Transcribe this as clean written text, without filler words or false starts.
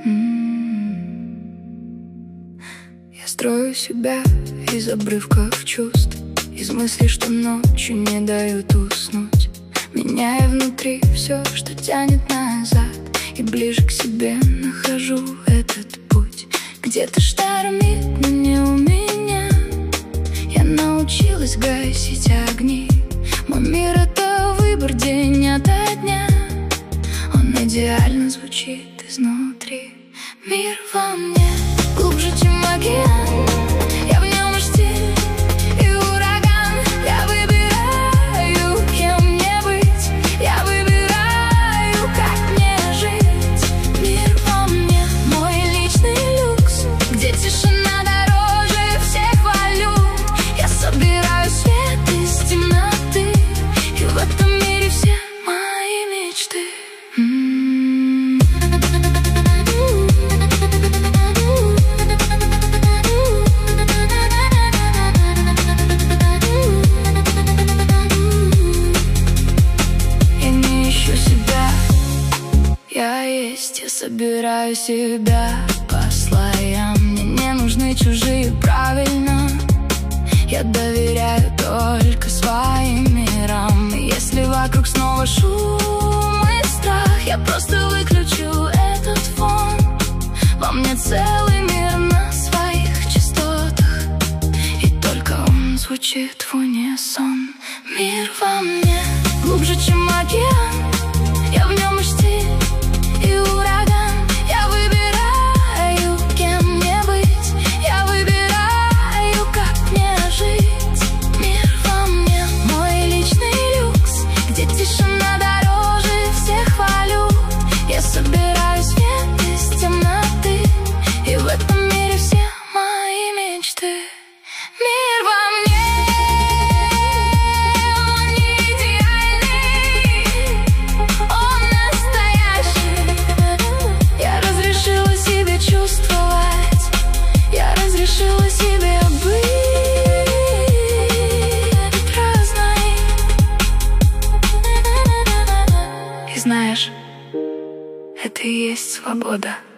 Я строю себя из обрывков чувств, из мыслей, что ночью не дают уснуть, меняя внутри все, что тянет назад, и ближе к себе нахожу этот путь. Где-то штормит, но не у меня. Я научилась гасить огни. Мой мир — это выбор день ото дня. Он идеально звучит изнутри. Мир во мне глубже, чем океан. Я в нем и штиль, и ураган. Я выбираю, кем мне быть. Я выбираю, как мне жить. Мир во мне мой личный люкс, где тишина дороже всех валют. Я собираю свет из темноты, и в этом мире все мои мечты. Я собираю себя по слоям. Мне не нужны чужие, правильно. Я доверяю только своим мирам. И если вокруг снова шум и страх, я просто выключу этот фон. Во мне целый мир на своих частотах, и только он звучит в унисон. Мир во мне глубже, чем океан. Я в нем и штиль, и ураган. Я выбираю, кем мне быть. Я выбираю, как мне жить. Мир во мне мой личный люкс, где тишина дороже всех валют. Я собираю свет из темноты, и в этом мире все мои мечты. Мир во мне решила себе быть разной. И знаешь, это и есть свобода.